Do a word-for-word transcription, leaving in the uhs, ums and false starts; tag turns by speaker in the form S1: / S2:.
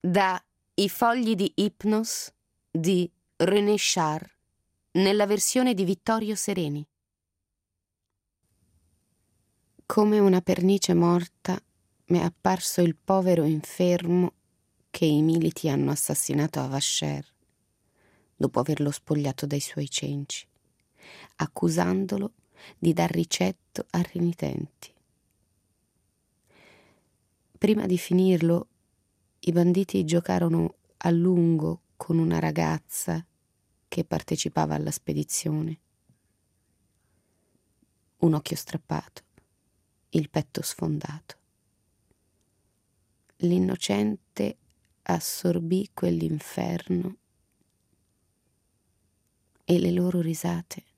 S1: da I fogli di Hypnos di René Char nella versione di Vittorio Sereni. Come una pernice morta mi è apparso il povero infermo che i militi hanno assassinato a Vacher dopo averlo spogliato dai suoi cenci, accusandolo di dar ricetto a renitenti. Prima di finirlo, i banditi giocarono a lungo con una ragazza che partecipava alla spedizione. Un occhio strappato, il petto sfondato. L'innocente assorbì quell'inferno e le loro risate